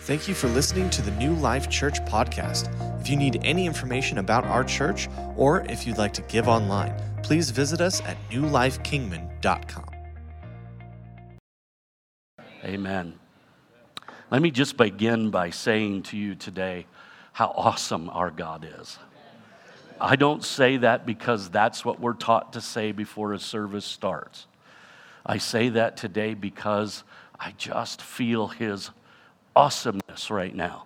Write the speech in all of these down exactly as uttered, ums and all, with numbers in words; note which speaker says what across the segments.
Speaker 1: Thank you for listening to the New Life Church podcast. If you need any information about our church, or if you'd like to give online, please visit us at new life kingman dot com.
Speaker 2: Amen. Let me just begin by saying to you today how awesome our God is. I don't say that because that's what we're taught to say before a service starts. I say that today because I just feel His awesomeness right now.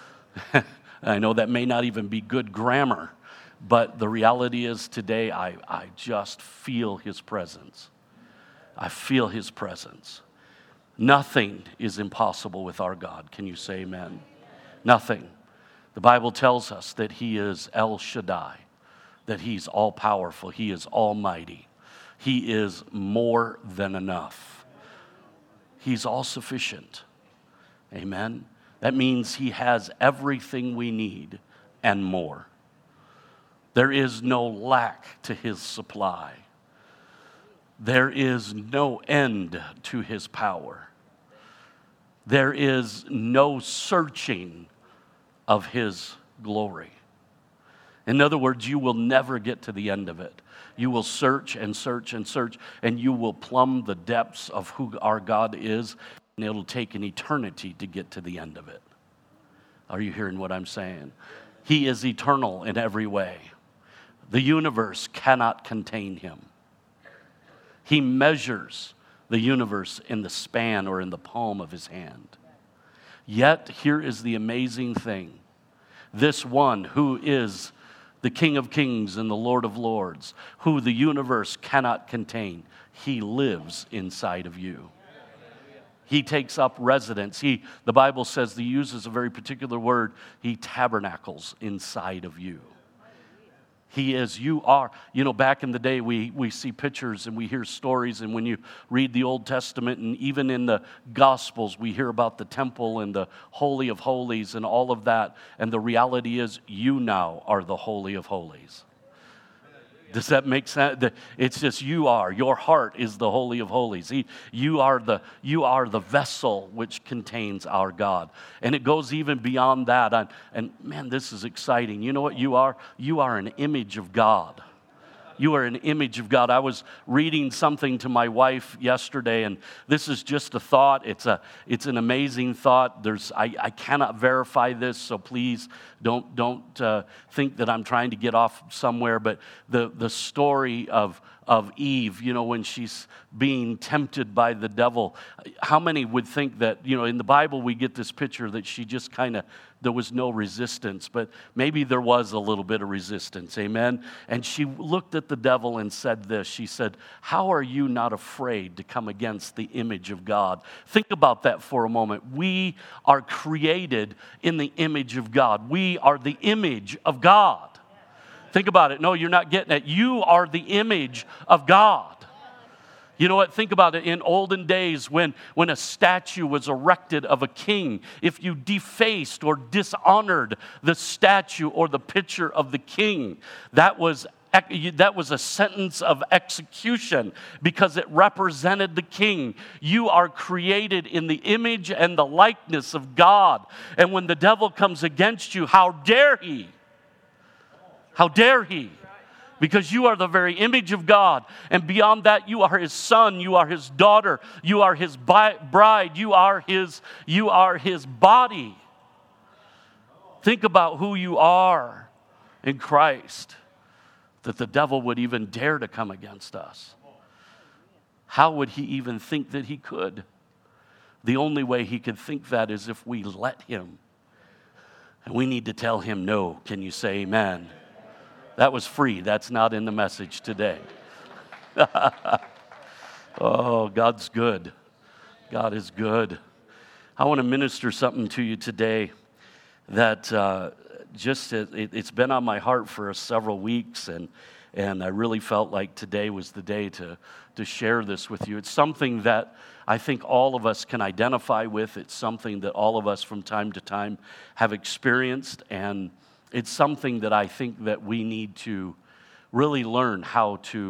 Speaker 2: I know that may not even be good grammar, but the reality is today I, I just feel His presence. I feel His presence. Nothing is impossible with our God. Can you say amen? Nothing. The Bible tells us that He is El Shaddai, that He's all-powerful, He is almighty. He is more than enough. He's all-sufficient. Amen? That means He has everything we need and more. There is no lack to His supply. There is no end to His power. There is no searching of His glory. In other words, you will never get to the end of it. You will search and search and search, and you will plumb the depths of who our God is, and it'll take an eternity to get to the end of it. Are you hearing what I'm saying? He is eternal in every way. The universe cannot contain Him. He measures the universe in the span or in the palm of His hand. Yet, here is the amazing thing. This one who is the King of Kings and the Lord of Lords, who the universe cannot contain, He lives inside of you. He takes up residence. He, the Bible says, He uses a very particular word. He tabernacles inside of you. He is, you are. You know, back in the day, we, we see pictures and we hear stories, and when you read the Old Testament and even in the Gospels, we hear about the temple and the Holy of Holies and all of that, and the reality is you now are the Holy of Holies. Does that make sense? It's just you are. Your heart is the Holy of Holies. He, you are the you are the vessel which contains our God. And it goes even beyond that. And, and man, this is exciting. You know what you are? You are an image of God. You are an image of God. I was reading something to my wife yesterday, and this is just a thought. It's a, it's an amazing thought. There's, I, I cannot verify this, so please don't, don't uh, think that I'm trying to get off somewhere. But the, the story of, of Eve, you know, when she's being tempted by the devil, how many would think that, you know, in the Bible we get this picture that she just kind of, there was no resistance, but maybe there was a little bit of resistance, amen? And she looked at the devil and said this, she said, how are you not afraid to come against the image of God? Think about that for a moment. We are created in the image of God. We are the image of God. Think about it. No, you're not getting it. You are the image of God. You know what? Think about it. In olden days, when, when a statue was erected of a king, if you defaced or dishonored the statue or the picture of the king, that was that was a sentence of execution because it represented the king. You are created in the image and the likeness of God. And when the devil comes against you, how dare he? How dare he? Because you are the very image of God. And beyond that, you are His son, you are His daughter, you are His bride, you are His, you are His body. Think about who you are in Christ, that the devil would even dare to come against us. How would he even think that he could? The only way he could think that is if we let him. And we need to tell him no. Can you say amen? That was free. That's not in the message today. Oh, God's good. God is good. I want to minister something to you today that uh, just, it, it's been on my heart for several weeks, and and I really felt like today was the day to, to share this with you. It's something that I think all of us can identify with. It's something that all of us from time to time have experienced, and it's something that I think that we need to really learn how to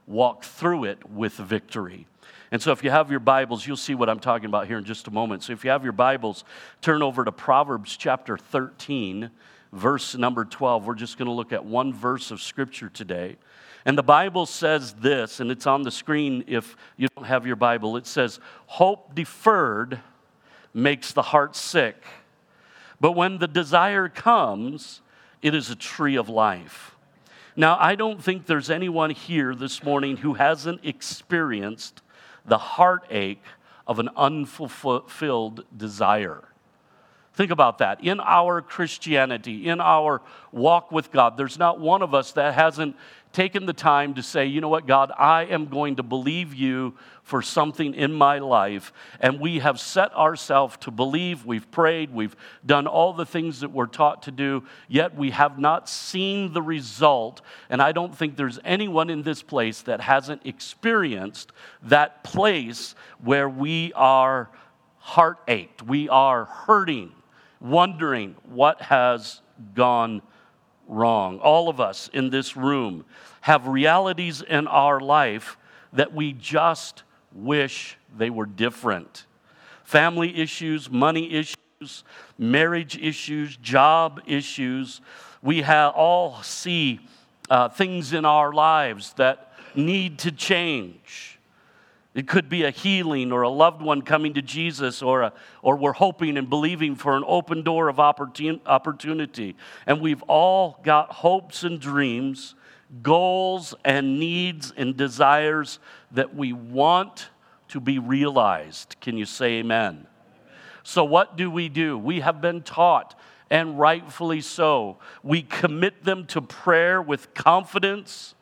Speaker 2: walk through it with victory. And so if you have your Bibles, you'll see what I'm talking about here in just a moment. So if you have your Bibles, turn over to Proverbs chapter thirteen, verse number twelve. We're just going to look at one verse of Scripture today. And the Bible says this, and it's on the screen if you don't have your Bible. It says, "Hope deferred makes the heart sick, but when the desire comes, it is a tree of life." Now, I don't think there's anyone here this morning who hasn't experienced the heartache of an unfulfilled desire. Think about that. In our Christianity, in our walk with God, there's not one of us that hasn't taken the time to say, you know what, God, I am going to believe you for something in my life. And we have set ourselves to believe. We've prayed. We've done all the things that we're taught to do, yet we have not seen the result. And I don't think there's anyone in this place that hasn't experienced that place where we are heartached. We are hurting, wondering what has gone wrong. All of us in this room have realities in our life that we just wish they were different. Family issues, money issues, marriage issues, job issues. We have all see uh, things in our lives that need to change. It could be a healing or a loved one coming to Jesus, or a, or we're hoping and believing for an open door of opportun- opportunity. And we've all got hopes and dreams, goals and needs and desires that we want to be realized. Can you say amen? So what do we do? We have been taught, and rightfully so. We commit them to prayer with confidence,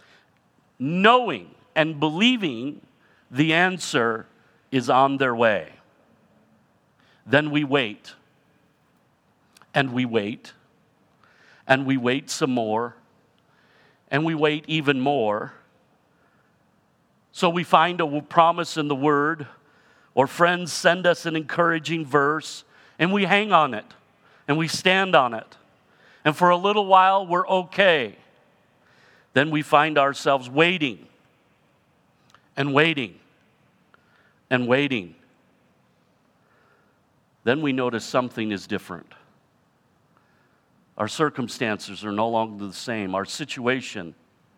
Speaker 2: knowing and believing the answer is on their way. Then we wait, and we wait, and we wait some more, and we wait even more. So we find a promise in the Word, or friends send us an encouraging verse, and we hang on it, and we stand on it. And for a little while, we're okay. Then we find ourselves waiting, and waiting, and waiting. Then we notice something is different. Our circumstances are no longer the same. Our situation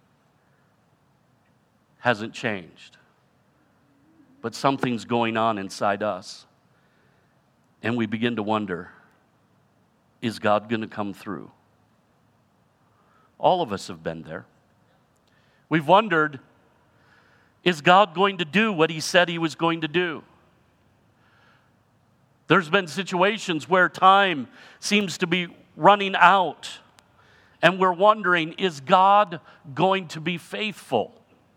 Speaker 2: hasn't changed. But something's going on inside us. And we begin to wonder, is God going to come through? All of us have been there. We've wondered, is God going to do what He said He was going to do? There's been situations where time seems to be running out, and we're wondering, is God going to be faithful?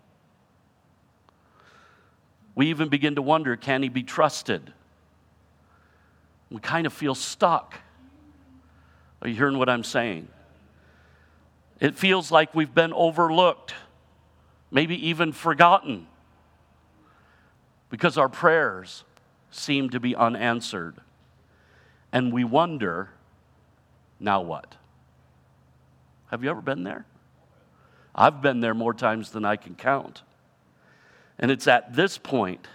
Speaker 2: We even begin to wonder, can He be trusted? We kind of feel stuck. Are you hearing what I'm saying? It feels like we've been overlooked, maybe even forgotten, because our prayers seem to be unanswered. And we wonder, now what? Have you ever been there? I've been there more times than I can count. And it's at this point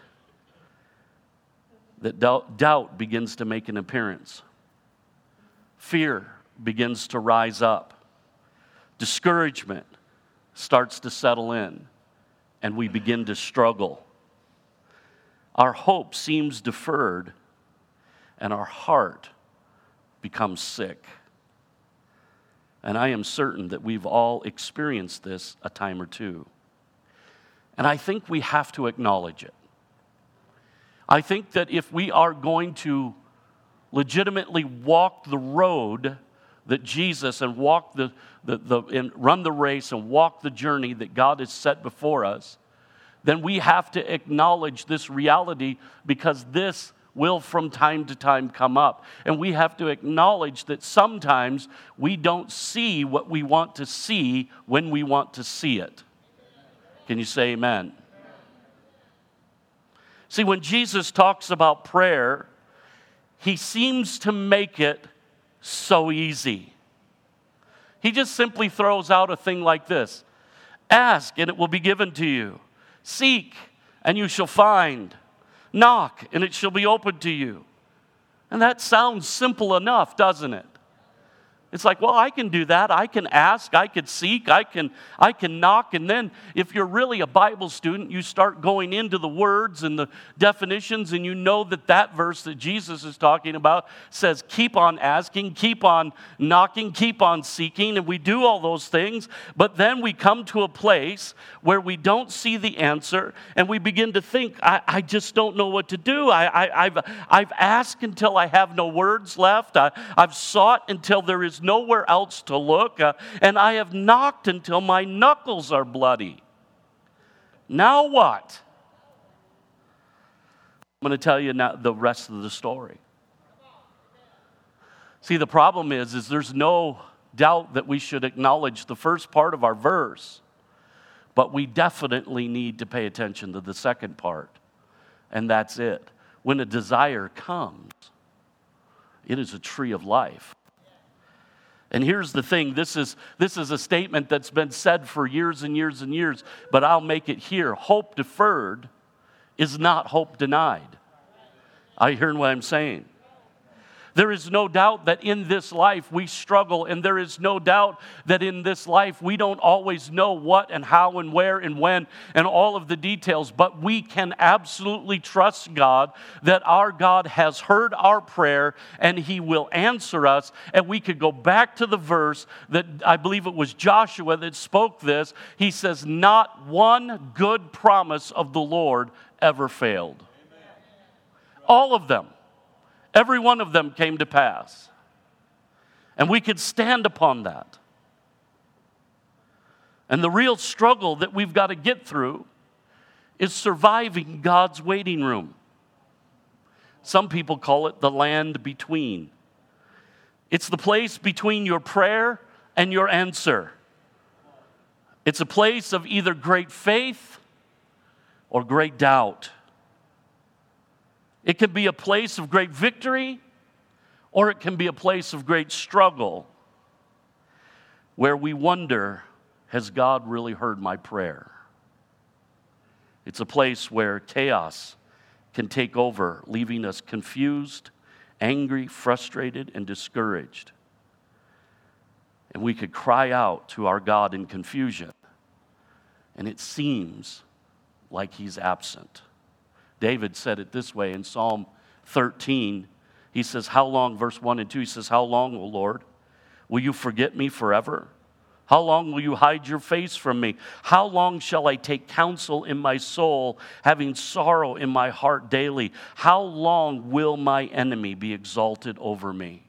Speaker 2: that doubt, doubt begins to make an appearance. Fear begins to rise up. Discouragement starts to settle in, and we begin to struggle. Our hope seems deferred, and our heart becomes sick. And I am certain that we've all experienced this a time or two. And I think we have to acknowledge it. I think that if we are going to legitimately walk the road that Jesus and walk the, the, the and run the race and walk the journey that God has set before us, then we have to acknowledge this reality, because this will from time to time come up. And we have to acknowledge that sometimes we don't see what we want to see when we want to see it. Can you say amen? See, when Jesus talks about prayer, He seems to make it so easy. He just simply throws out a thing like this: Ask, and it will be given to you. Seek, and you shall find. Knock, and it shall be opened to you. And that sounds simple enough, doesn't it? It's like, well, I can do that. I can ask, I can seek, I can, I can knock. And then if you're really a Bible student, you start going into the words and the definitions, and you know that that verse that Jesus is talking about says, keep on asking, keep on knocking, keep on seeking. And we do all those things, but then we come to a place where we don't see the answer, and we begin to think, I, I just don't know what to do. I, I, I've, I've asked until I have no words left. I, I've sought until there is nowhere else to look, uh, and I have knocked until my knuckles are bloody. Now what? I'm going to tell you now the rest of the story. See, the problem is, is there's no doubt that we should acknowledge the first part of our verse, but we definitely need to pay attention to the second part, and that's it. When a desire comes, it is a tree of life. And here's the thing, this is, this is a statement that's been said for years and years and years, but I'll make it here. Hope deferred is not hope denied. Are you hearing what I'm saying? There is no doubt that in this life we struggle, and there is no doubt that in this life we don't always know what and how and where and when and all of the details, but we can absolutely trust God that our God has heard our prayer and He will answer us. And we could go back to the verse that I believe it was Joshua that spoke this. He says, not one good promise of the Lord ever failed. All of them. Every one of them came to pass. And we could stand upon that. And the real struggle that we've got to get through is surviving God's waiting room. Some people call it the land between. It's the place between your prayer and your answer. It's a place of either great faith or great doubt. It can be a place of great victory, or it can be a place of great struggle where we wonder, has God really heard my prayer? It's a place where chaos can take over, leaving us confused, angry, frustrated, and discouraged. And we could cry out to our God in confusion, and it seems like He's absent. David said it this way in Psalm thirteen. He says, how long, verse one and two, he says, how long, O Lord, will you forget me forever? How long will you hide your face from me? How long shall I take counsel in my soul, having sorrow in my heart daily? How long will my enemy be exalted over me?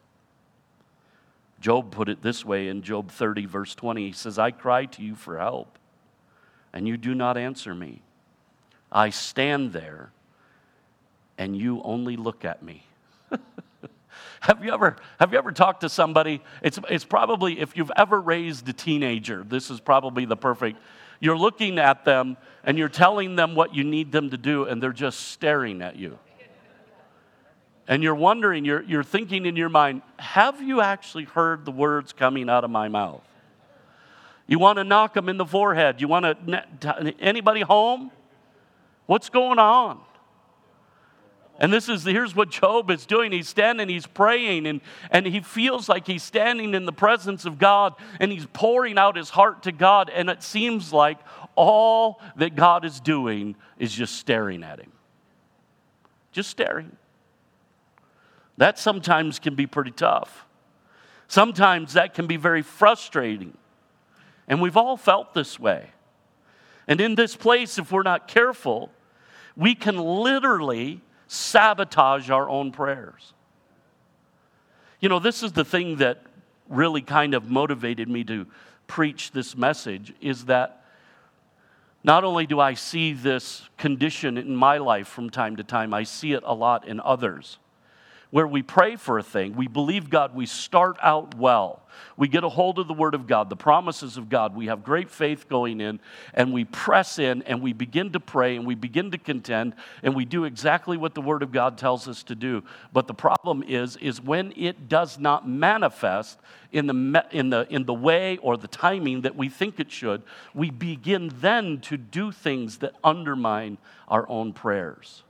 Speaker 2: Job put it this way in Job thirty, verse twenty. He says, I cry to you for help, and you do not answer me. I stand there, and you only look at me. Have you ever have you ever talked to somebody? It's it's probably, if you've ever raised a teenager, this is probably the perfect. You're looking at them, and you're telling them what you need them to do, and they're just staring at you. And you're wondering, you're you're thinking in your mind, have you actually heard the words coming out of my mouth? You want to knock them in the forehead. You want to, anybody home? What's going on? And this is, here's what Job is doing. He's standing, he's praying, and, and he feels like he's standing in the presence of God, and he's pouring out his heart to God, and it seems like all that God is doing is just staring at him. Just staring. That sometimes can be pretty tough. Sometimes that can be very frustrating. And we've all felt this way. And in this place, if we're not careful, we can literally sabotage our own prayers. You know, this is the thing that really kind of motivated me to preach this message, is that not only do I see this condition in my life from time to time, I see it a lot in others, where we pray for a thing, we believe God, we start out well. We get a hold of the Word of God, the promises of God. We have great faith going in, and we press in, and we begin to pray, and we begin to contend, and we do exactly what the Word of God tells us to do. But the problem is, is when it does not manifest in the, me- in the, in the way or the timing that we think it should, we begin then to do things that undermine our own prayers.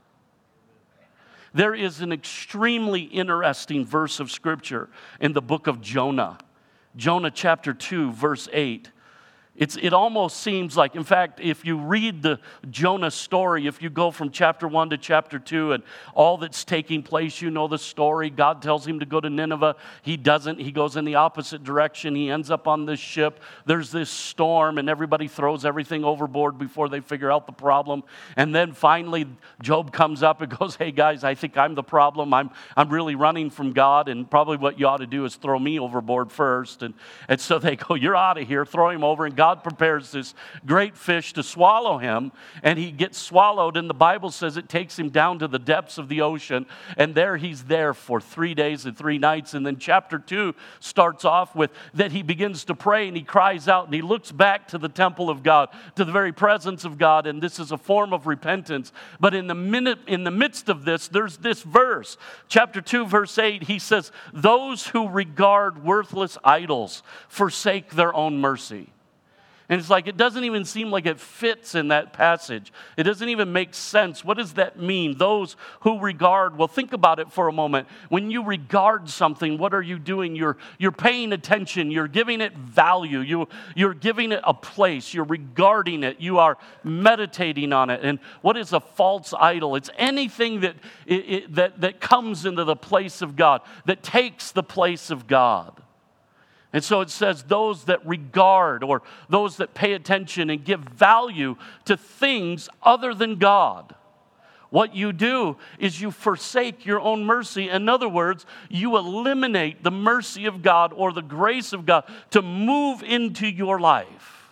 Speaker 2: There is an extremely interesting verse of Scripture in the book of Jonah. Jonah chapter two, verse eight. It's, it almost seems like, in fact, if you read the Jonah story, if you go from chapter one to chapter two and all that's taking place, you know the story. God tells him to go to Nineveh. He doesn't. He goes in the opposite direction. He ends up on this ship. There's this storm, and everybody throws everything overboard before they figure out the problem. And then finally, Job comes up and goes, hey, guys, I think I'm the problem. I'm, I'm really running from God, and probably what you ought to do is throw me overboard first. And, and so they go, you're out of here. Throw him over, and God God prepares this great fish to swallow him, and he gets swallowed, and the Bible says it takes him down to the depths of the ocean, and there he's there for three days and three nights. And then chapter two starts off with that he begins to pray, and he cries out, and he looks back to the temple of God, to the very presence of God, and this is a form of repentance. But in the minute, in the midst of this, there's this verse, chapter two, verse eight, he says, those who regard worthless idols forsake their own mercy. And it's like, it doesn't even seem like it fits in that passage. It doesn't even make sense. What does that mean? Those who regard, well, think about it for a moment. When you regard something, what are you doing? You're, you're paying attention. You're giving it value. You, you're giving it a place. You're regarding it. You are meditating on it. And what is a false idol? It's anything that, it, it, that, that comes into the place of God, that takes the place of God. And so it says those that regard or those that pay attention and give value to things other than God. What you do is you forsake your own mercy. In other words, you eliminate the mercy of God or the grace of God to move into your life.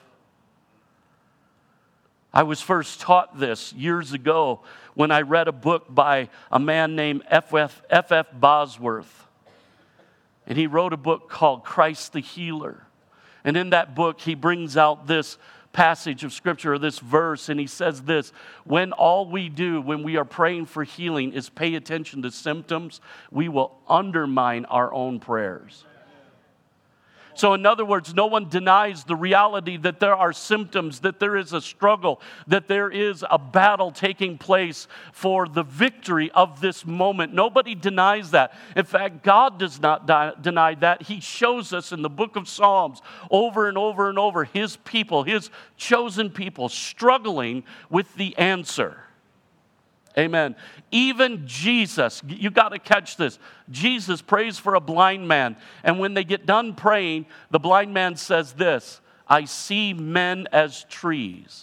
Speaker 2: I was first taught this years ago when I read a book by a man named F F Bosworth. And he wrote a book called Christ the Healer. And in that book, he brings out this passage of Scripture, or this verse, and he says this, when all we do when we are praying for healing is pay attention to symptoms, we will undermine our own prayers. So in other words, no one denies the reality that there are symptoms, that there is a struggle, that there is a battle taking place for the victory of this moment. Nobody denies that. In fact, God does not die, deny that. He shows us in the book of Psalms over and over and over His people, His chosen people, struggling with the answer. Amen. Even Jesus, you got to catch this. Jesus prays for a blind man. And when they get done praying, the blind man says this, I see men as trees.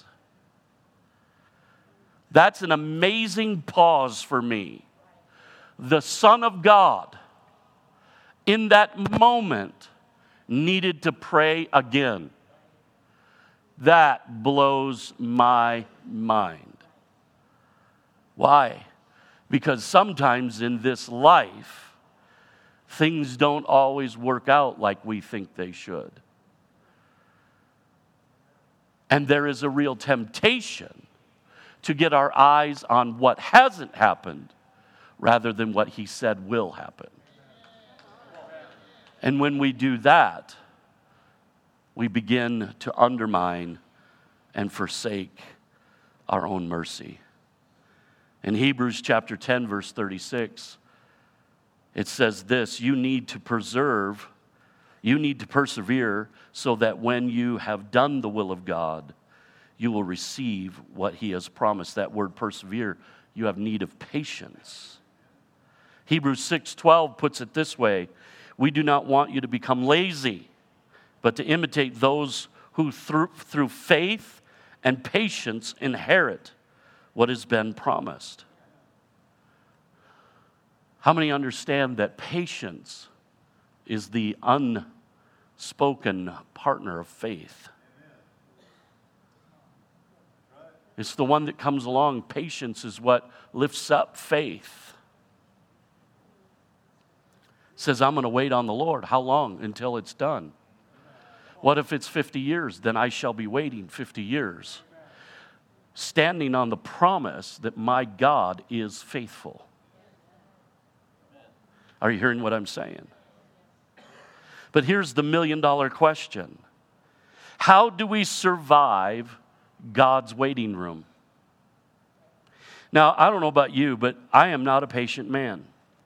Speaker 2: That's an amazing pause for me. The Son of God, in that moment, needed to pray again. That blows my mind. Why? Because sometimes in this life, things don't always work out like we think they should. And there is a real temptation to get our eyes on what hasn't happened rather than what He said will happen. And when we do that, we begin to undermine and forsake our own mercy. In Hebrews chapter ten, verse thirty-six, it says this, you need to preserve, you need to persevere so that when you have done the will of God, you will receive what He has promised. That word persevere, you have need of patience. Hebrews six twelve puts it this way, we do not want you to become lazy, but to imitate those who through, through faith and patience inherit what has been promised. How many understand that patience is the unspoken partner of faith? It's the one that comes along. Patience is what lifts up faith. Says, I'm going to wait on the Lord. How long? Until it's done. What if it's fifty years? Then I shall be waiting fifty years. Standing on the promise that my God is faithful. Are you hearing what I'm saying? But here's the million dollar question. How do we survive God's waiting room? Now, I don't know about you, but I am not a patient man.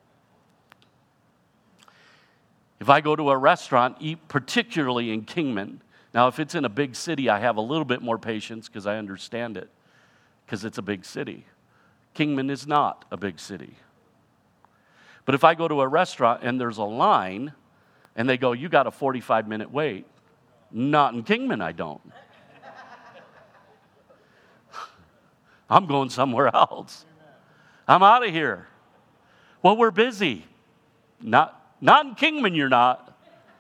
Speaker 2: If I go to a restaurant, eat particularly in Kingman, now if it's in a big city, I have a little bit more patience because I understand it, because it's a big city. Kingman is not a big city. But if I go to a restaurant and there's a line, and they go, you got a forty-five minute wait. Not in Kingman, I don't. I'm going somewhere else. I'm out of here. Well, we're busy. Not, not in Kingman, you're not.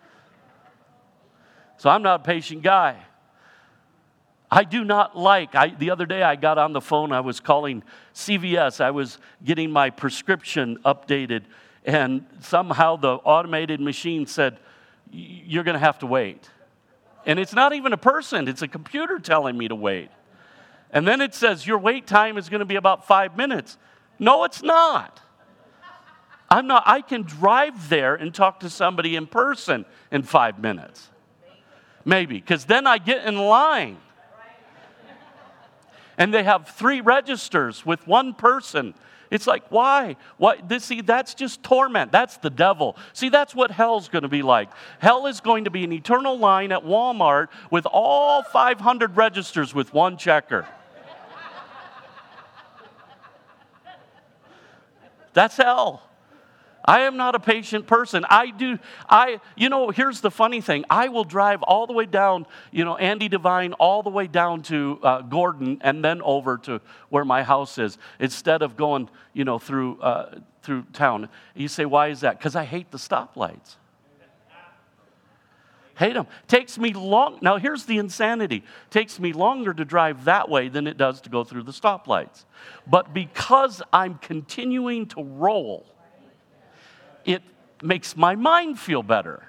Speaker 2: So I'm not a patient guy. I do not like, I, the other day I got on the phone, I was calling C V S, I was getting my prescription updated, and somehow the automated machine said, you're going to have to wait. And it's not even a person, it's a computer telling me to wait. And then it says, your wait time is going to be about five minutes. No, it's not. I'm not, I can drive there and talk to somebody in person in five minutes. Maybe, because then I get in line. And they have three registers with one person. It's like, why? What? This, see, that's just torment. That's the devil. See, that's what hell's going to be like. Hell is going to be an eternal line at Walmart with all five hundred registers with one checker. That's hell. I am not a patient person. I do, I, you know, here's the funny thing. I will drive all the way down, you know, Andy Devine, all the way down to uh, Gordon and then over to where my house is instead of going, you know, through, uh, through town. You say, why is that? Because I hate the stoplights. Hate them. Takes me long. Now, here's the insanity. Takes me longer to drive that way than it does to go through the stoplights. But because I'm continuing to roll, it makes my mind feel better.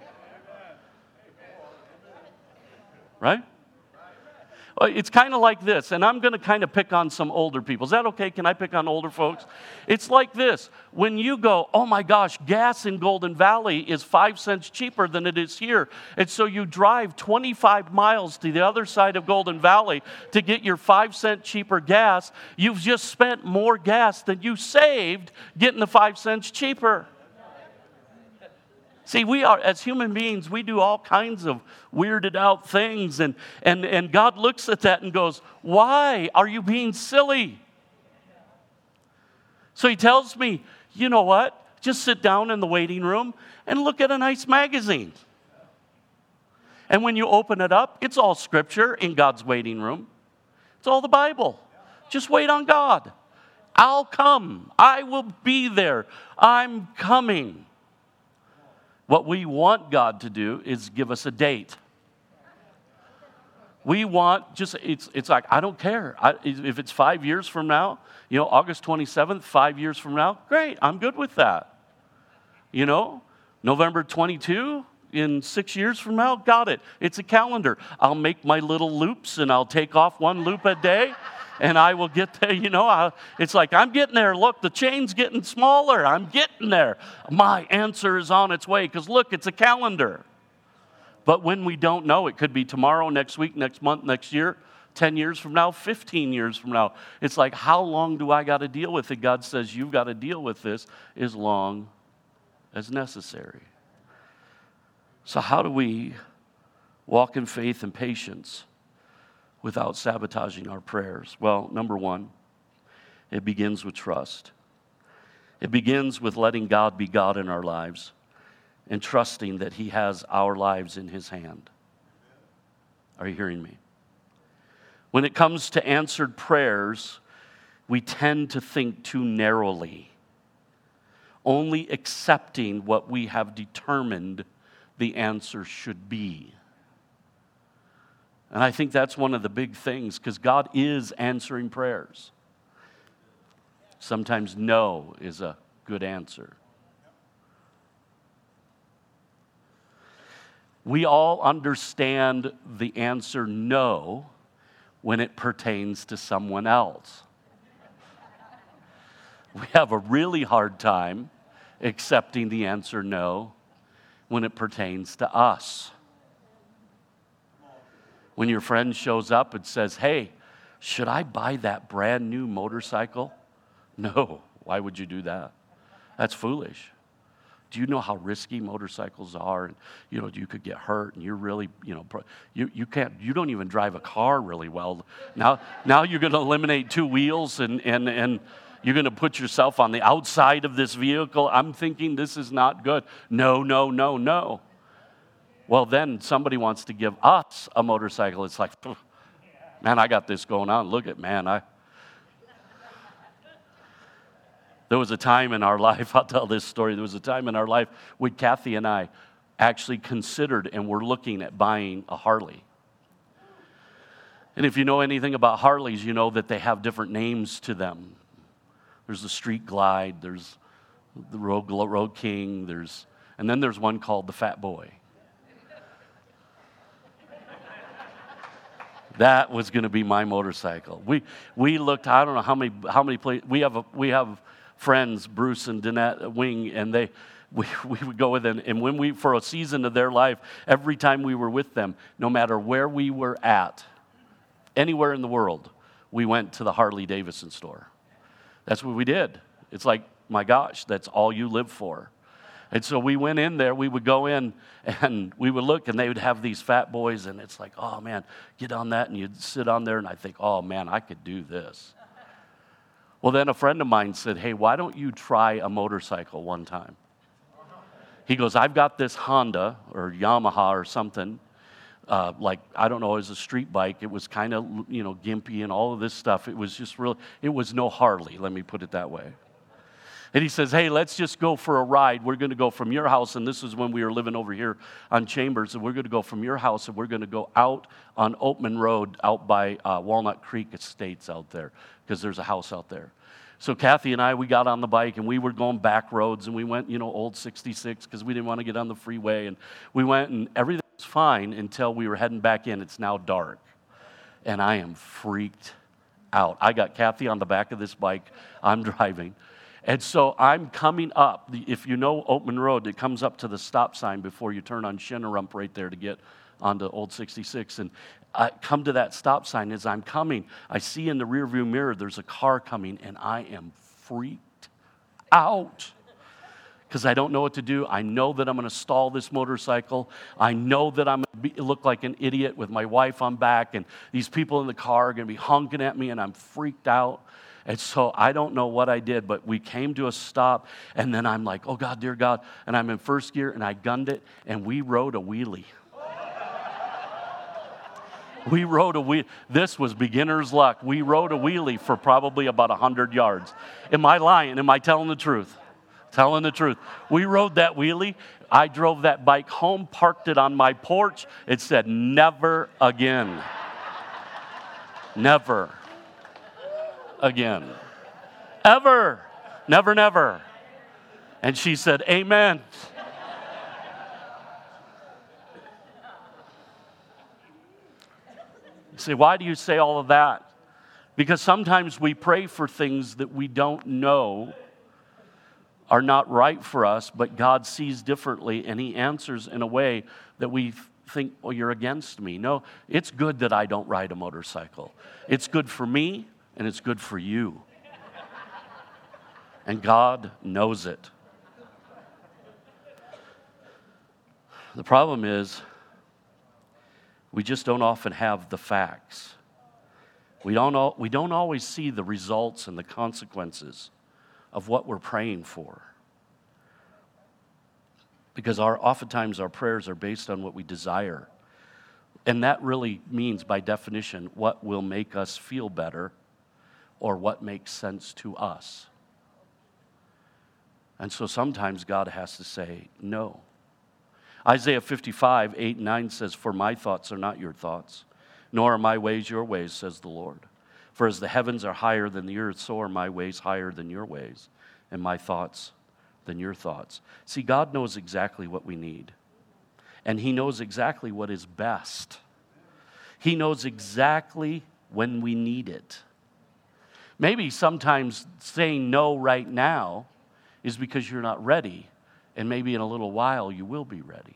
Speaker 2: Right? It's kind of like this, and I'm going to kind of pick on some older people. Is that okay? Can I pick on older folks? It's like this. When you go, oh my gosh, gas in Golden Valley is five cents cheaper than it is here. And so you drive twenty-five miles to the other side of Golden Valley to get your five cent cheaper gas. You've just spent more gas than you saved getting the five cents cheaper. See, we are, as human beings, we do all kinds of weirded out things. And, and, and God looks at that and goes, why are you being silly? So he tells me, you know what? Just sit down in the waiting room and look at a nice magazine. And when you open it up, it's all scripture in God's waiting room. It's all the Bible. Just wait on God. I'll come. I will be there. I'm coming. What we want God to do is give us a date. We want just, it's it's like, I don't care. I, if it's five years from now, you know, August twenty-seventh, five years from now, great, I'm good with that. You know, November twenty-second, in six years from now, got it. It's a calendar. I'll make my little loops and I'll take off one loop a day. And I will get there, you know, I, it's like, I'm getting there. Look, the chain's getting smaller. I'm getting there. My answer is on its way because, look, it's a calendar. But when we don't know, it could be tomorrow, next week, next month, next year, ten years from now, fifteen years from now. It's like, how long do I got to deal with it? God says, you've got to deal with this as long as necessary. So how do we walk in faith and patience without sabotaging our prayers? Well, number one, it begins with trust. It begins with letting God be God in our lives and trusting that he has our lives in his hand. Are you hearing me? When it comes to answered prayers, we tend to think too narrowly, only accepting what we have determined the answer should be. And I think that's one of the big things, because God is answering prayers. Sometimes no is a good answer. We all understand the answer no when it pertains to someone else. We have a really hard time accepting the answer no when it pertains to us. When your friend shows up and says, hey, should I buy that brand new motorcycle? No, why would you do that? That's foolish. Do you know how risky motorcycles are? And, you know, you could get hurt, and you're really, you know, you, you can't, you don't even drive a car really well. Now, now you're going to eliminate two wheels, and, and, and you're going to put yourself on the outside of this vehicle. I'm thinking this is not good. No, no, no, no. Well, then somebody wants to give us a motorcycle. It's like, man, I got this going on. Look at, man, I... There was a time in our life, I'll tell this story, there was a time in our life when Kathy and I actually considered and were looking at buying a Harley. And if you know anything about Harleys, you know that they have different names to them. There's the Street Glide, there's the Road, Road King, there's, and then there's one called the Fat Boy. That was going to be my motorcycle. We we looked, I don't know how many how many places, we have a, we have friends, Bruce and Danette Wing, and they, we, we would go with them. And when we, for a season of their life, every time we were with them, no matter where we were at, anywhere in the world, we went to the Harley Davidson store. That's what we did. It's like, my gosh, that's all you live for. And so we went in there, we would go in, and we would look, and they would have these fat boys, and it's like, oh, man, get on that, and you'd sit on there, and I think, oh, man, I could do this. Well, then a friend of mine said, hey, why don't you try a motorcycle one time? He goes, I've got this Honda or Yamaha or something, uh, like, I don't know, it was a street bike. It was kind of, you know, gimpy and all of this stuff. It was just really, it was no Harley, let me put it that way. And he says, hey, let's just go for a ride. We're going to go from your house, and this is when we were living over here on Chambers, and we're going to go from your house, and we're going to go out on Oatman Road out by uh, Walnut Creek Estates out there, because there's a house out there. So Kathy and I, we got on the bike, and we were going back roads, and we went, you know, Old sixty-six, because we didn't want to get on the freeway. And we went, and everything was fine until we were heading back in. It's now dark, and I am freaked out. I got Kathy on the back of this bike. I'm driving. And so I'm coming up. If you know Oatman Road, it comes up to the stop sign before you turn on Shinnerump right there to get onto Old sixty-six. And I come to that stop sign. As I'm coming, I see in the rearview mirror there's a car coming, and I am freaked out because I don't know what to do. I know that I'm going to stall this motorcycle. I know that I'm going to look like an idiot with my wife on back, and these people in the car are going to be honking at me, and I'm freaked out. And so I don't know what I did, but we came to a stop, and then I'm like, oh, God, dear God. And I'm in first gear, and I gunned it, and we rode a wheelie. We rode a wheelie. This was beginner's luck. We rode a wheelie for probably about one hundred yards. Am I lying? Am I telling the truth? Telling the truth. We rode that wheelie. I drove that bike home, parked it on my porch. It said, never again. Never again. Ever. Never, never. And she said, amen. You say, why do you say all of that? Because sometimes we pray for things that we don't know are not right for us, but God sees differently, and He answers in a way that we think, oh, you're against me. No, it's good that I don't ride a motorcycle. It's good for me, and it's good for you. And God knows it. The problem is, we just don't often have the facts. We don't, al- we don't always see the results and the consequences of what we're praying for. Because our, oftentimes our prayers are based on what we desire. And that really means, by definition, what will make us feel better or what makes sense to us. And so sometimes God has to say no. Isaiah fifty-five, eight and nine says, for my thoughts are not your thoughts, nor are my ways your ways, says the Lord. For as the heavens are higher than the earth, so are my ways higher than your ways, and my thoughts than your thoughts. See, God knows exactly what we need. and he knows exactly what is best. He knows exactly when we need it. Maybe sometimes saying no right now is because you're not ready, and maybe in a little while you will be ready.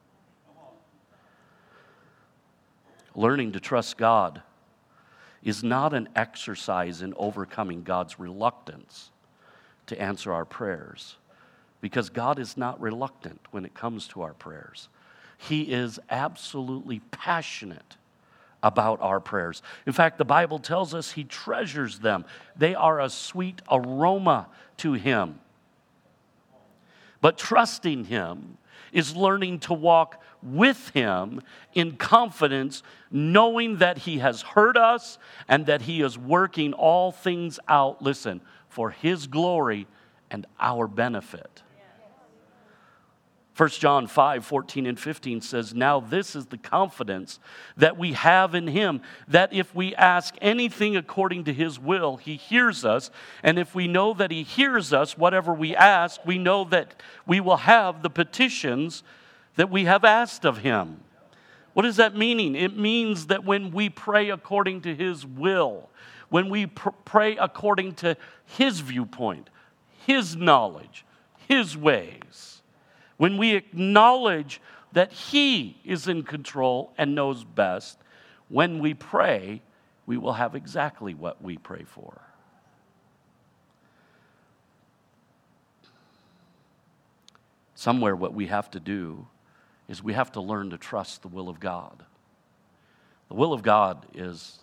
Speaker 2: Learning to trust God is not an exercise in overcoming God's reluctance to answer our prayers, because God is not reluctant when it comes to our prayers. He is absolutely passionate about our prayers. In fact, the Bible tells us he treasures them. They are a sweet aroma to him. But trusting him is learning to walk with him in confidence, knowing that he has heard us and that he is working all things out, listen, for his glory and our benefit. First John five, fourteen and fifteen says, "Now this is the confidence that we have in him, that if we ask anything according to his will, he hears us. And if we know that he hears us, whatever we ask, we know that we will have the petitions that we have asked of him." What does that mean? It means that when we pray according to his will, when we pr- pray according to his viewpoint, his knowledge, his ways, when we acknowledge that he is in control and knows best, when we pray, we will have exactly what we pray for. Somewhere what we have to do is we have to learn to trust the will of God. The will of God is,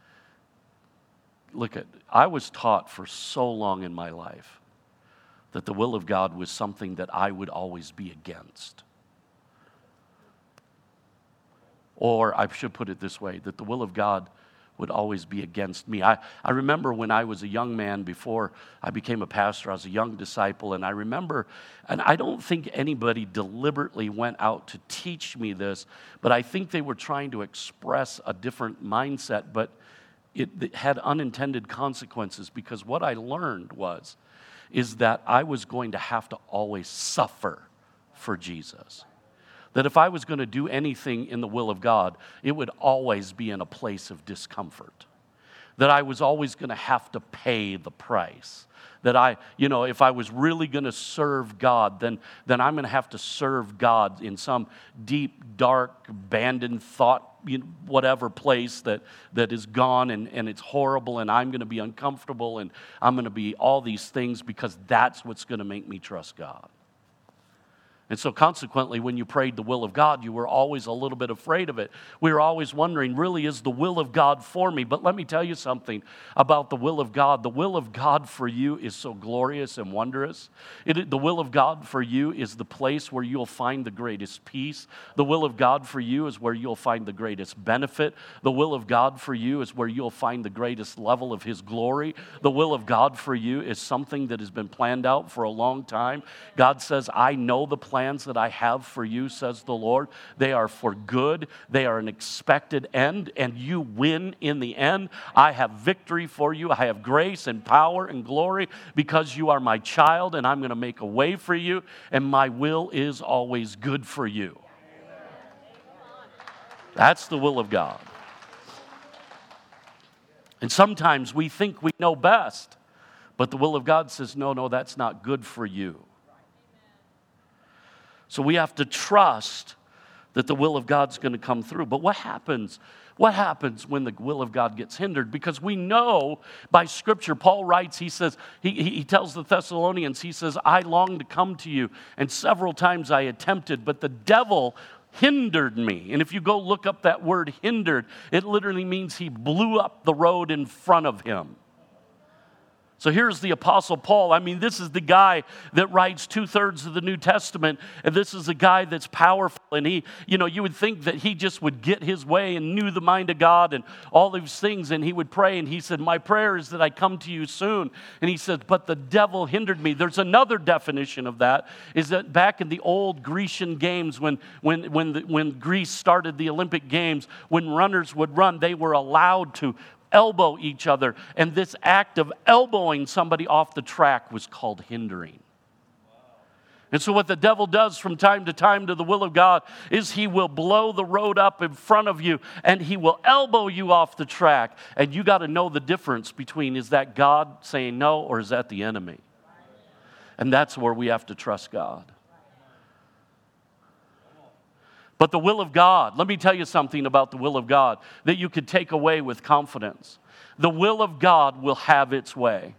Speaker 2: look at, I was taught for so long in my life that the will of God was something that I would always be against. Or I should put it this way, that the will of God would always be against me. I, I remember when I was a young man, before I became a pastor, I was a young disciple, and I remember, and I don't think anybody deliberately went out to teach me this, but I think they were trying to express a different mindset, but it, it had unintended consequences, because what I learned was, is that I was going to have to always suffer for Jesus. That if I was going to do anything in the will of God, it would always be in a place of discomfort. That I was always going to have to pay the price. That I, you know, if I was really going to serve God, then, then I'm going to have to serve God in some deep, dark, abandoned thought, you know, whatever place that, that is gone and, and it's horrible, and I'm going to be uncomfortable, and I'm going to be all these things, because that's what's going to make me trust God. And so consequently, when you prayed the will of God, you were always a little bit afraid of it. We were always wondering, really, is the will of God for me? But let me tell you something about the will of God. The will of God for you is so glorious and wondrous. It, the will of God for you is the place where you'll find the greatest peace. The will of God for you is where you'll find the greatest benefit. The will of God for you is where you'll find the greatest level of his glory. The will of God for you is something that has been planned out for a long time. God says, I know the plan. Plans that I have for you, says the Lord. They are for good. They are an expected end, and you win in the end. I have victory for you. I have grace and power and glory because you are my child, and I'm going to make a way for you, and my will is always good for you. That's the will of God. And sometimes we think we know best, but the will of God says, no, no, that's not good for you. So we have to trust that the will of God's going to come through. But what happens? What happens when the will of God gets hindered? Because we know by Scripture, Paul writes, he says, he, he tells the Thessalonians, he says, I long to come to you, and several times I attempted, but the devil hindered me. And if you go look up that word hindered, it literally means he blew up the road in front of him. So here's the Apostle Paul. I mean, this is the guy that writes two-thirds of the New Testament, and this is a guy that's powerful. And he, you know, you would think that he just would get his way and knew the mind of God and all these things, and he would pray, and he said, my prayer is that I come to you soon. And he said, but the devil hindered me. There's another definition of that, is that back in the old Grecian games, when, when, when, the, when Greece started the Olympic Games, when runners would run, they were allowed to elbow each other, and this act of elbowing somebody off the track was called hindering. And so what the devil does from time to time to the will of God is he will blow the road up in front of you and he will elbow you off the track. And you got to know the difference between, is that God saying no or is that the enemy? And that's where we have to trust God. But the will of God, let me tell you something about the will of God that you could take away with confidence. The will of God will have its way.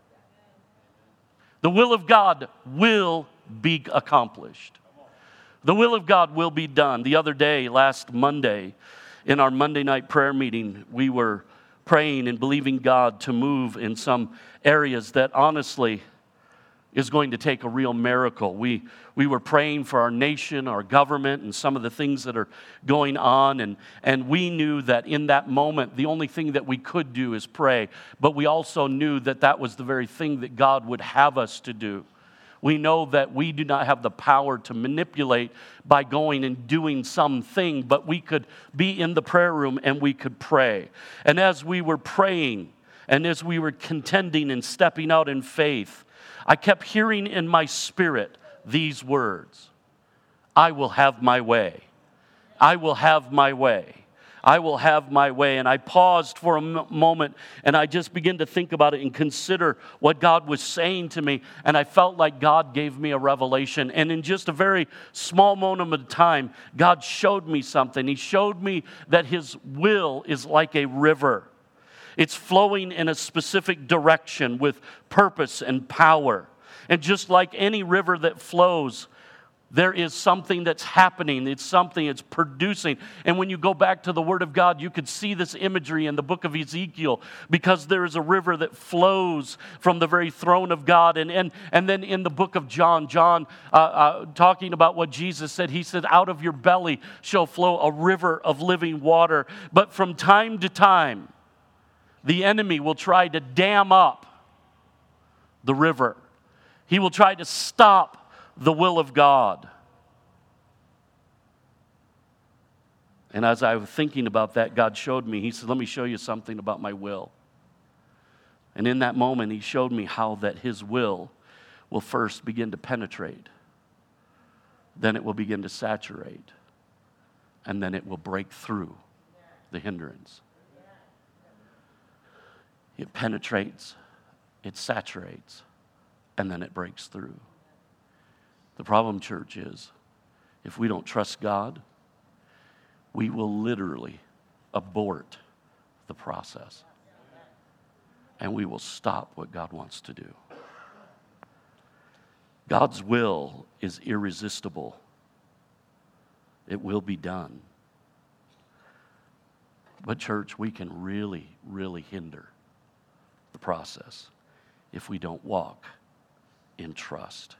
Speaker 2: The will of God will be accomplished. The will of God will be done. The other day, last Monday, in our Monday night prayer meeting, we were praying and believing God to move in some areas that honestly is going to take a real miracle. We we were praying for our nation, our government, and some of the things that are going on, and, and we knew that in that moment, the only thing that we could do is pray, but we also knew that that was the very thing that God would have us to do. We know that we do not have the power to manipulate by going and doing something, but we could be in the prayer room and we could pray. And as we were praying, and as we were contending and stepping out in faith, I kept hearing in my spirit these words: I will have my way. I will have my way. I will have my way. And I paused for a m- moment and I just began to think about it and consider what God was saying to me. And I felt like God gave me a revelation. And in just a very small moment of time, God showed me something. He showed me that His will is like a river. It's flowing in a specific direction with purpose and power. And just like any river that flows, there is something that's happening. It's something it's producing. And when you go back to the Word of God, you could see this imagery in the book of Ezekiel, because there is a river that flows from the very throne of God. And, and, and then in the book of John, John uh, uh, talking about what Jesus said, he said, out of your belly shall flow a river of living water. But from time to time, the enemy will try to dam up the river. He will try to stop the will of God. And as I was thinking about that, God showed me, He said, let me show you something about my will. And in that moment, He showed me how that His will will first begin to penetrate. Then it will begin to saturate. And then it will break through the hindrance. It penetrates, it saturates, and then it breaks through. The problem, church, is if we don't trust God, we will literally abort the process. And we will stop what God wants to do. God's will is irresistible. It will be done. But church, we can really, really hinder the process if we don't walk in trust.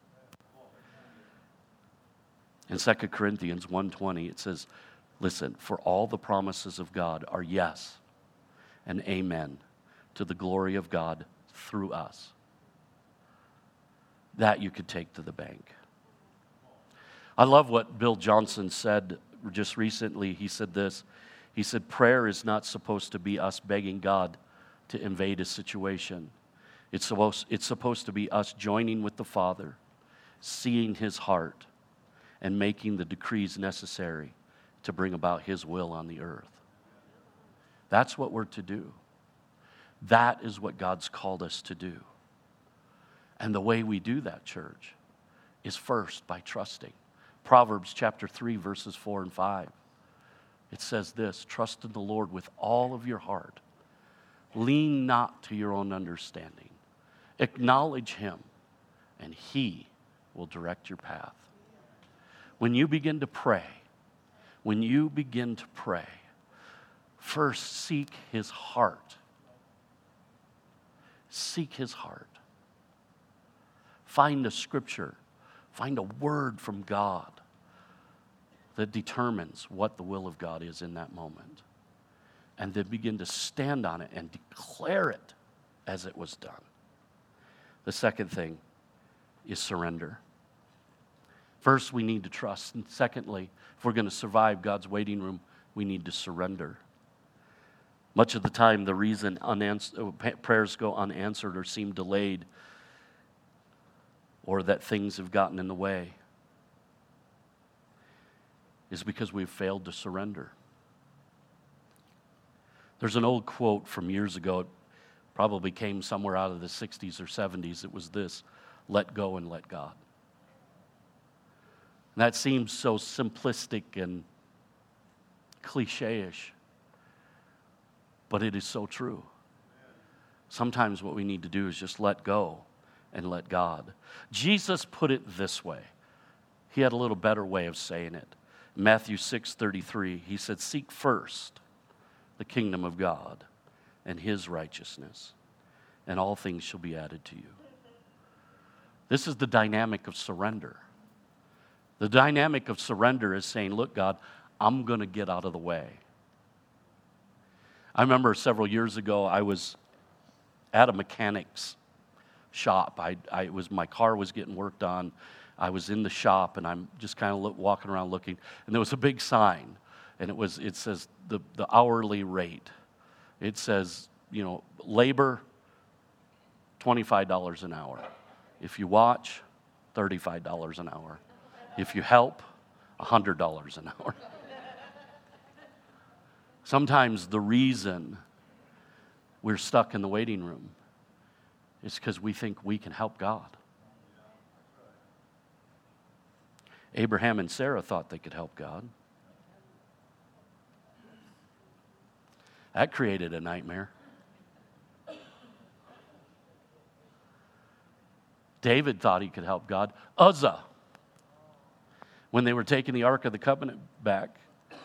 Speaker 2: In Second Corinthians one twenty, it says, listen, for all the promises of God are yes and amen to the glory of God through us. That you could take to the bank. I love what Bill Johnson said just recently. He said this. He said, prayer is not supposed to be us begging God to invade a situation. It's supposed, it's supposed to be us joining with the Father, seeing His heart, and making the decrees necessary to bring about His will on the earth. That's what we're to do. That is what God's called us to do. And the way we do that, church, is first by trusting. Proverbs chapter three, verses four and five. It says this, trust in the Lord with all of your heart. Lean not to your own understanding. Acknowledge Him, and He will direct your path. When you begin to pray, when you begin to pray, first seek His heart. Seek His heart. Find a scripture, find a word from God that determines what the will of God is in that moment. And then begin to stand on it and declare it as it was done. The second thing is surrender. First, we need to trust. And secondly, if we're going to survive God's waiting room, we need to surrender. Much of the time, the reason unanswered, prayers go unanswered or seem delayed, or that things have gotten in the way is because we've failed to surrender. There's an old quote from years ago. It probably came somewhere out of the sixties or seventies. It was this: let go and let God. And that seems so simplistic and cliche-ish, but it is so true. Sometimes what we need to do is just let go and let God. Jesus put it this way. He had a little better way of saying it. Matthew six thirty-three, he said, seek first the kingdom of God and his righteousness, and all things shall be added to you. This is the dynamic of surrender. The dynamic of surrender is saying, look, God, I'm going to get out of the way. I remember several years ago, I was at a mechanic's shop. I, I it was my car was getting worked on. I was in the shop, and I'm just kind of look, walking around looking, and there was a big sign, and it was it says the, the hourly rate. It says, you know, labor, twenty-five dollars an hour. If you watch, thirty-five dollars an hour. If you help, one hundred dollars an hour. Sometimes the reason we're stuck in the waiting room is because we think we can help God. Abraham and Sarah thought they could help God. That created a nightmare. David thought he could help God. Uzzah, when they were taking the Ark of the Covenant back,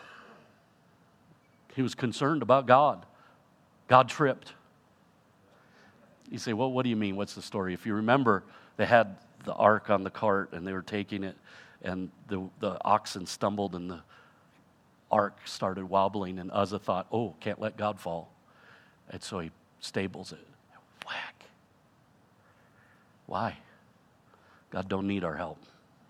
Speaker 2: he was concerned about God. God tripped. You say, well, what do you mean? What's the story? If you remember, they had the Ark on the cart, and they were taking it, and the, the oxen stumbled, and the Ark started wobbling, and Uzzah thought, oh, can't let God fall. And so he stables it. Whack. Why? God don't need our help.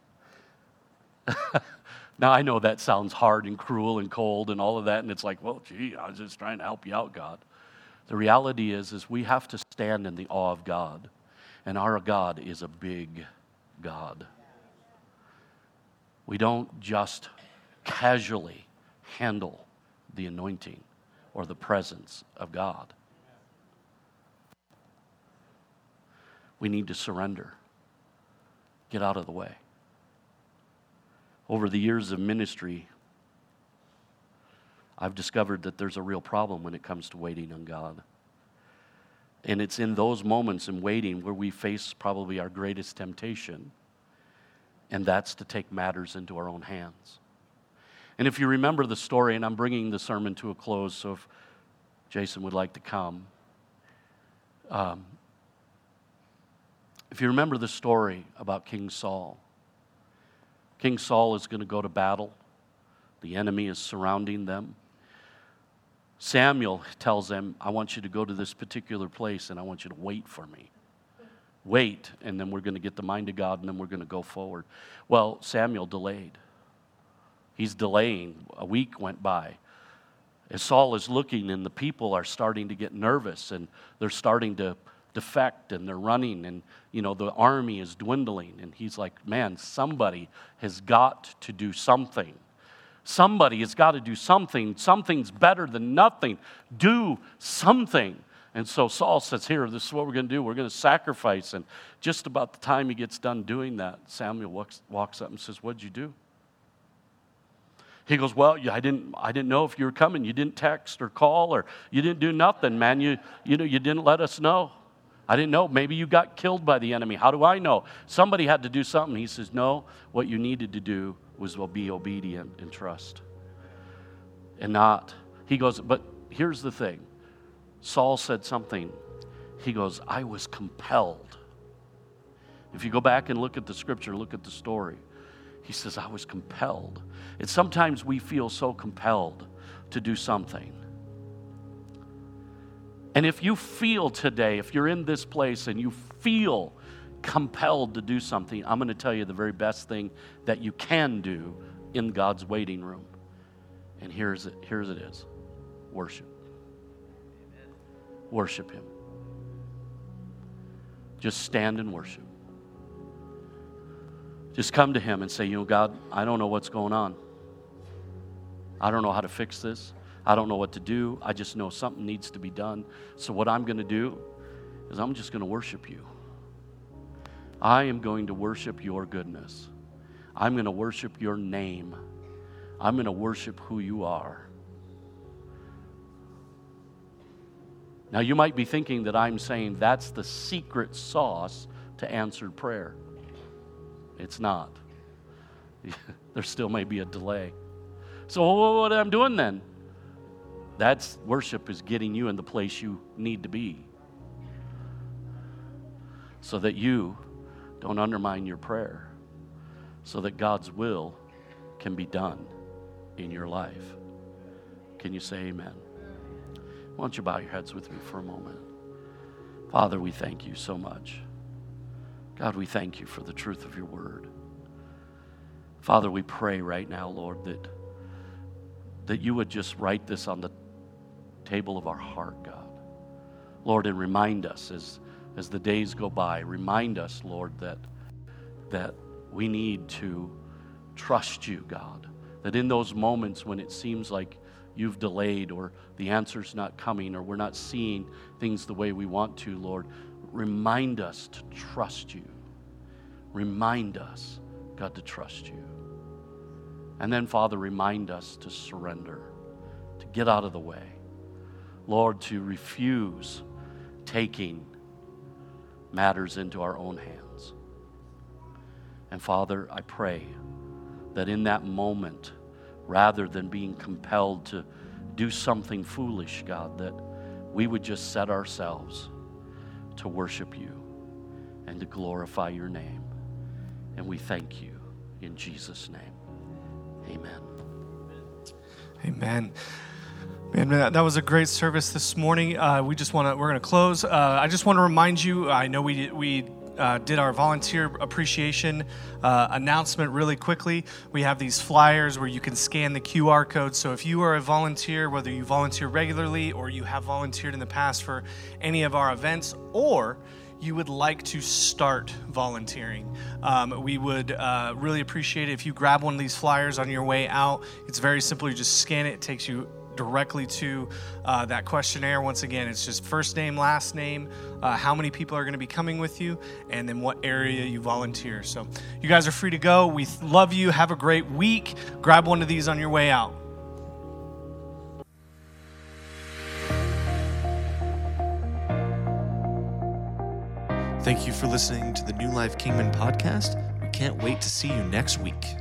Speaker 2: Now, I know that sounds hard and cruel and cold and all of that, and it's like, well, gee, I was just trying to help you out, God. The reality is, is we have to stand in the awe of God, and our God is a big God. We don't just casually handle the anointing or the presence of God. We need to surrender. Get out of the way. Over the years of ministry, I've discovered that there's a real problem when it comes to waiting on God. And it's in those moments in waiting where we face probably our greatest temptation, and that's to take matters into our own hands. And if you remember the story, and I'm bringing the sermon to a close, so if Jason would like to come. Um, if you remember the story about King Saul, King Saul is going to go to battle. The enemy is surrounding them. Samuel tells them, I want you to go to this particular place, and I want you to wait for me. Wait, and then we're going to get the mind of God, and then we're going to go forward. Well, Samuel delayed. He's delaying. A week went by. As Saul is looking, and the people are starting to get nervous, and they're starting to defect, and they're running, and you know the army is dwindling, and he's like, man, somebody has got to do something. Somebody has got to do something. Something's better than nothing. Do something. And so Saul says, here, this is what we're going to do. We're going to sacrifice. And just about the time he gets done doing that, Samuel walks, walks up and says, what'd you do? He goes, well, I didn't I didn't know if you were coming. You didn't text or call, or you didn't do nothing, man. You, you know, you didn't let us know. I didn't know. Maybe you got killed by the enemy. How do I know? Somebody had to do something. He says, no, what you needed to do was be obedient and trust. And not, he goes, but here's the thing. Saul said something. He goes, I was compelled. If you go back and look at the scripture, look at the story. He says, I was compelled. And sometimes we feel so compelled to do something. And if you feel today, if you're in this place and you feel compelled to do something, I'm going to tell you the very best thing that you can do in God's waiting room. And here's it, here's it is. Worship. Worship Him. Just stand and worship. Just come to him and say, you know, God, I don't know what's going on. I don't know how to fix this. I don't know what to do. I just know something needs to be done. So what I'm going to do is I'm just going to worship you. I am going to worship your goodness. I'm going to worship your name. I'm going to worship who you are. Now, you might be thinking that I'm saying that's the secret sauce to answered prayer. It's not. There still may be a delay. So what I'm doing then? That's worship is getting you in the place you need to be so that you don't undermine your prayer, so that God's will can be done in your life. Can you say amen? Why don't you bow your heads with me for a moment? Father, we thank you so much. God, we thank you for the truth of your word. Father, we pray right now, Lord, that, that you would just write this on the table of our heart, God. Lord, and remind us as, as the days go by, remind us, Lord, that, that we need to trust you, God. That in those moments when it seems like you've delayed or the answer's not coming or we're not seeing things the way we want to, Lord, remind us to trust you. Remind us, God, to trust you. And then, Father, remind us to surrender, to get out of the way. Lord, to refuse taking matters into our own hands. And Father, I pray that in that moment, rather than being compelled to do something foolish, God, that we would just set ourselves to worship you and to glorify your name. And we thank you in Jesus' name. Amen.
Speaker 3: Amen. Man, that was a great service this morning. Uh, we just want to, we're going to close. Uh, I just want to remind you, I know we we uh, did our volunteer appreciation uh, announcement really quickly. We have these flyers where you can scan the Q R code. So if you are a volunteer, whether you volunteer regularly or you have volunteered in the past for any of our events, or you would like to start volunteering, um, we would uh, really appreciate it if you grab one of these flyers on your way out. It's very simple. You just scan it. It takes you directly to uh, that questionnaire. Once again, it's just first name, last name, uh, how many people are going to be coming with you, and then what area you volunteer. So you guys are free to go. We love you. Have a great week. Grab one of these on your way out.
Speaker 1: Thank you for listening to the New Life Kingman podcast. We can't wait to see you next week.